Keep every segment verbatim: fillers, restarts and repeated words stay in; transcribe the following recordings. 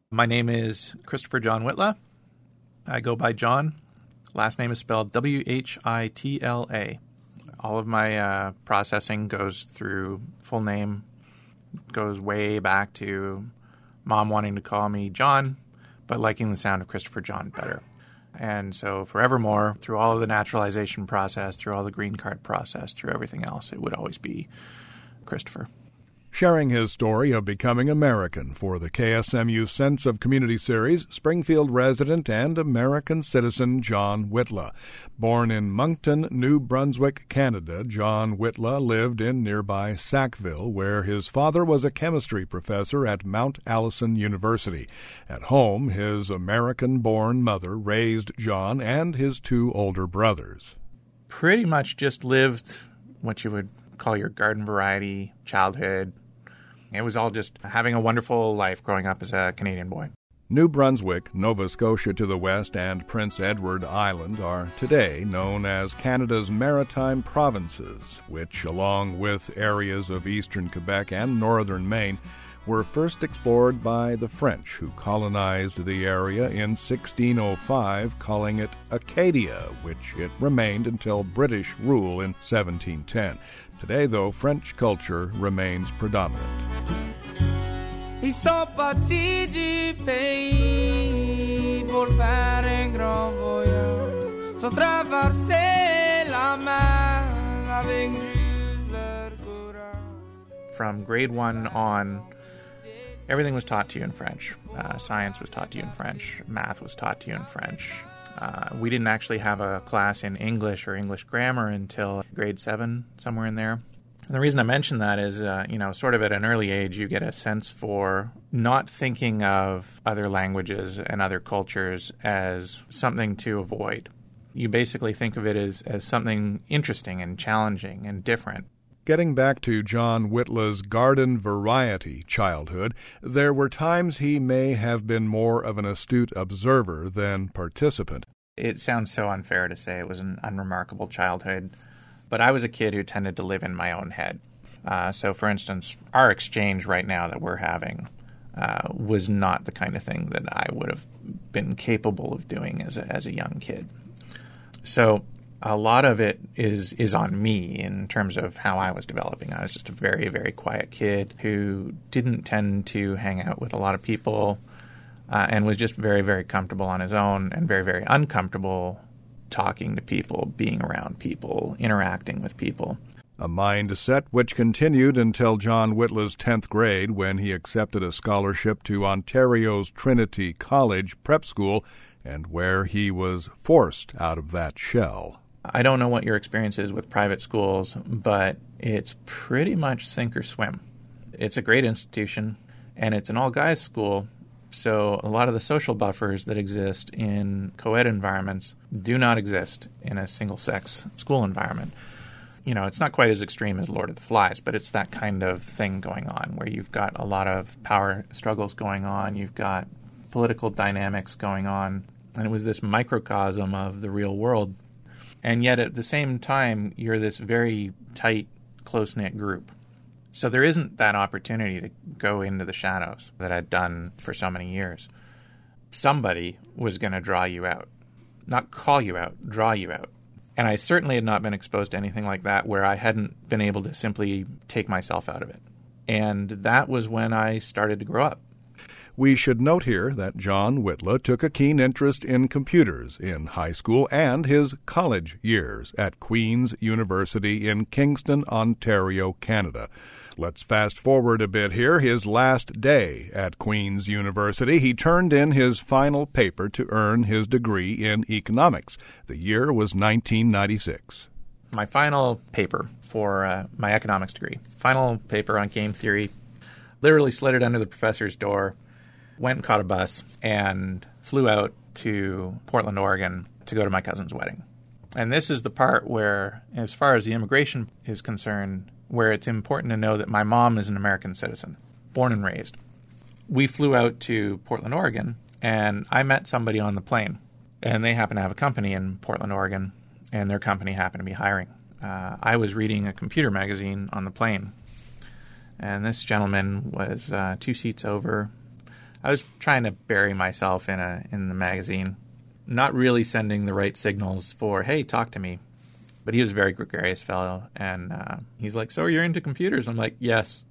My name is Christopher John Whitla. I go by John. Last name is spelled W H I T L A. All of my uh, processing goes through full name, goes way back to mom wanting to call me John, but liking the sound of Christopher John better. And so forevermore, through all of the naturalization process, through all the green card process, through everything else, it would always be Christopher. Sharing his story of becoming American for the K S M U Sense of Community series, Springfield resident and American citizen John Whitla. Born in Moncton, New Brunswick, Canada, John Whitla lived in nearby Sackville, where his father was a chemistry professor at Mount Allison University. At home, his American-born mother raised John and his two older brothers. Pretty much just lived what you would call your garden variety childhood. It was all just having a wonderful life growing up as a Canadian boy. New Brunswick, Nova Scotia to the west, and Prince Edward Island are today known as Canada's Maritime Provinces, which, along with areas of eastern Quebec and northern Maine, were first explored by the French, who colonized the area in sixteen oh five, calling it Acadia, which it remained until British rule in seventeen ten. Today, though, French culture remains predominant. Ils sont partis du pays pour faire un grand voyage, sans traverser la mer avec leur courage. From grade one on, everything was taught to you in French. Uh, science was taught to you in French. Math was taught to you in French. Uh, we didn't actually have a class in English or English grammar until grade seven, somewhere in there. And the reason I mention that is, uh, you know, sort of at an early age, you get a sense for not thinking of other languages and other cultures as something to avoid. You basically think of it as, as something interesting and challenging and different. Getting back to John Whitla's garden variety childhood, there were times he may have been more of an astute observer than participant. It sounds so unfair to say it was an unremarkable childhood, but I was a kid who tended to live in my own head. Uh, so, for instance, our exchange right now that we're having uh, was not the kind of thing that I would have been capable of doing as a, as a young kid. So a lot of it is is on me in terms of how I was developing. I was just a very, very quiet kid who didn't tend to hang out with a lot of people uh, and was just very, very comfortable on his own and very, very uncomfortable talking to people, being around people, interacting with people. A mindset which continued until John Whitla's tenth grade, when he accepted a scholarship to Ontario's Trinity College Prep School, and where he was forced out of that shell. I don't know what your experience is with private schools, but it's pretty much sink or swim. It's a great institution, and it's an all-guys school, so a lot of the social buffers that exist in co-ed environments do not exist in a single-sex school environment. You know, it's not quite as extreme as Lord of the Flies, but it's that kind of thing going on where you've got a lot of power struggles going on, you've got political dynamics going on, and it was this microcosm of the real world. And yet at the same time, you're this very tight, close-knit group. So there isn't that opportunity to go into the shadows that I'd done for so many years. Somebody was going to draw you out. Not call you out, draw you out. And I certainly had not been exposed to anything like that where I hadn't been able to simply take myself out of it. And that was when I started to grow up. We should note here that John Whitla took a keen interest in computers in high school and his college years at Queen's University in Kingston, Ontario, Canada. Let's fast forward a bit here. His last day at Queen's University, he turned in his final paper to earn his degree in economics. The year was nineteen ninety-six. My final paper for uh, my economics degree, final paper on game theory, literally slid it under the professor's door, went and caught a bus, and flew out to Portland, Oregon to go to my cousin's wedding. And this is the part where, as far as the immigration is concerned, where it's important to know that my mom is an American citizen, born and raised. We flew out to Portland, Oregon, and I met somebody on the plane. And they happen to have a company in Portland, Oregon, and their company happened to be hiring. Uh, I was reading a computer magazine on the plane, and this gentleman was uh, two seats over, I was trying to bury myself in a in the magazine, not really sending the right signals for, hey, talk to me. But he was a very gregarious fellow, and uh, he's like, so you're into computers? I'm like, yes.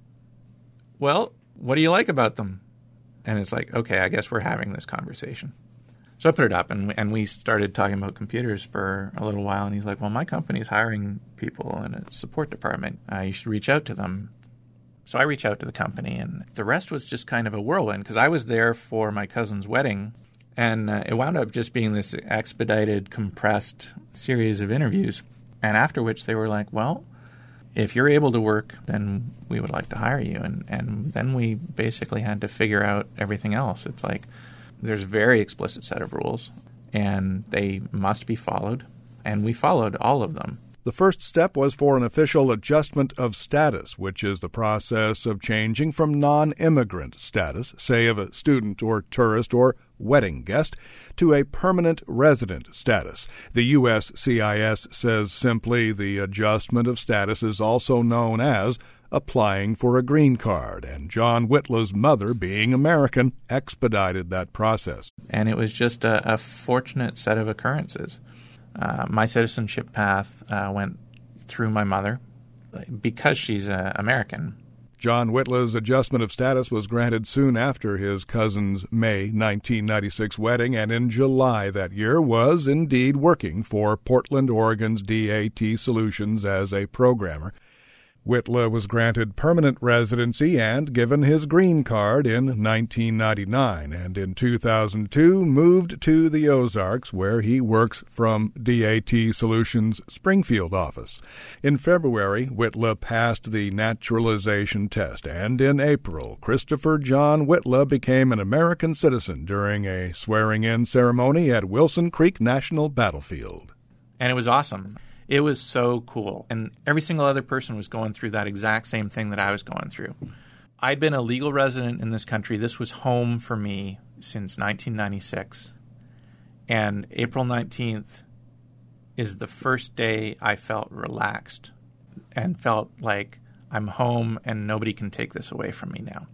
Well, what do you like about them? And it's like, okay, I guess we're having this conversation. So I put it up, and, and we started talking about computers for a little while, and he's like, well, my company's hiring people in a support department. Uh, you should reach out to them. So I reach out to the company, and the rest was just kind of a whirlwind, because I was there for my cousin's wedding, and uh, it wound up just being this expedited, compressed series of interviews. And after which they were like, well, if you're able to work, then we would like to hire you. And, and then we basically had to figure out everything else. It's like there's a very explicit set of rules, and they must be followed. And we followed all of them. The first step was for an official adjustment of status, which is the process of changing from non-immigrant status, say of a student or tourist or wedding guest, to a permanent resident status. The U S C I S says simply the adjustment of status is also known as applying for a green card, and John Whitlow's mother, being American, expedited that process. And it was just a, a fortunate set of occurrences. Uh, my citizenship path uh, went through my mother because she's uh, American. John Whitlow's adjustment of status was granted soon after his cousin's May nineteen ninety-six wedding, and in July that year was indeed working for Portland, Oregon's D A T Solutions as a programmer. Whitlow was granted permanent residency and given his green card in nineteen ninety-nine, and in two thousand two moved to the Ozarks, where he works from D A T Solutions' Springfield office. In February, Whitlow passed the naturalization test, and in April, Christopher John Whitlow became an American citizen during a swearing-in ceremony at Wilson Creek National Battlefield. And it was awesome. It was so cool. And every single other person was going through that exact same thing that I was going through. I'd been a legal resident in this country. This was home for me since nineteen ninety-six. And April nineteenth is the first day I felt relaxed and felt like I'm home and nobody can take this away from me now.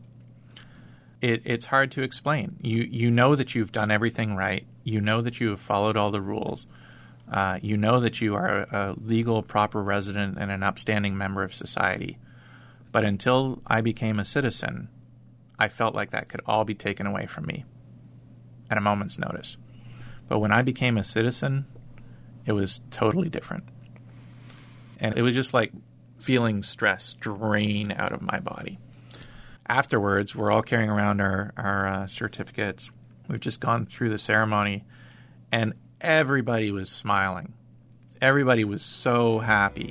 It, it's hard to explain. You, you know that you've done everything right. You know that you have followed all the rules. Uh, you know that you are a, a legal, proper resident and an upstanding member of society. But until I became a citizen, I felt like that could all be taken away from me at a moment's notice. But when I became a citizen, it was totally different. And it was just like feeling stress drain out of my body. Afterwards, we're all carrying around our, our uh, certificates. We've just gone through the ceremony, and everybody was smiling. Everybody was so happy.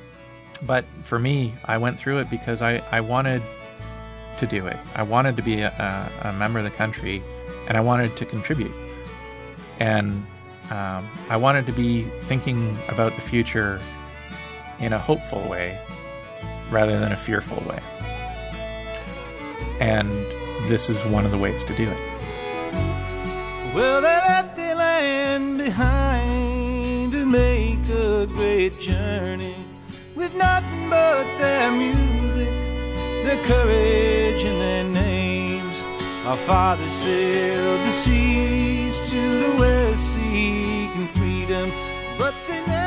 But for me, I went through it because I, I wanted to do it. I wanted to be a, a, a member of the country, and I wanted to contribute. And um, I wanted to be thinking about the future in a hopeful way rather than a fearful way. And this is one of the ways to do it. Well, they left their land behind to make a great journey with nothing but their music, their courage, and their names. Our fathers sailed the seas to the west seeking freedom, but they never